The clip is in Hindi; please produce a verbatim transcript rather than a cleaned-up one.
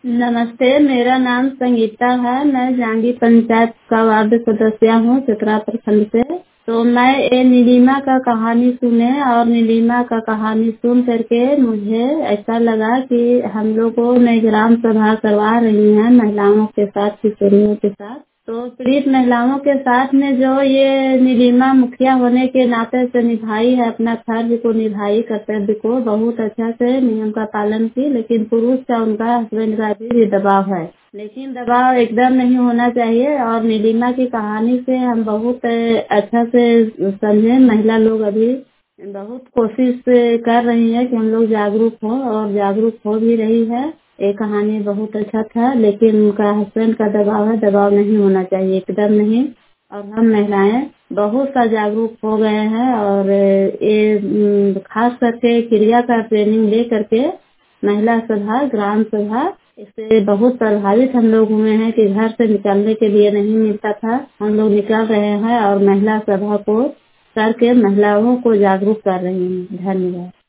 नमस्ते, मेरा नाम संगीता है। मैं जांगी पंचायत का वार्ड सदस्य हूँ, चतरा प्रखंड से। तो मैं ये नीलिमा का कहानी सुने और नीलिमा का कहानी सुन करके मुझे ऐसा लगा कि हम लोगों ने ग्राम सभा करवा रही हैं महिलाओं के साथ, किशोरियों के साथ। तो पीड़ित महिलाओं के साथ में जो ये नीलिमा मुखिया होने के नाते से निभाई है, अपना फर्ज को निभाई, कर्तव्य को बहुत अच्छा से नियम का पालन की। लेकिन पुरुष का, उनका हस्बैंड का भी दबाव है, लेकिन दबाव एकदम नहीं होना चाहिए। और नीलिमा की कहानी से हम बहुत अच्छा से समझे। महिला लोग अभी बहुत कोशिश कर रही है कि हम लोग जागरूक हो, और जागरूक हो भी रही है। ये कहानी बहुत अच्छा था, लेकिन उनका हस्बैंड का दबाव है, दबाव नहीं होना चाहिए, एकदम नहीं। और हम महिलाएं बहुत सा जागरूक हो गए हैं। और ये खास करके क्रिया का ट्रेनिंग ले करके महिला सभा, ग्राम सभा, इससे बहुत प्रभावित हम लोग हुए हैं कि घर से निकलने के लिए नहीं मिलता था। हम लोग निकल रहे हैं और महिला सभा को करके महिलाओं को जागरूक कर रही हैं। धन्यवाद।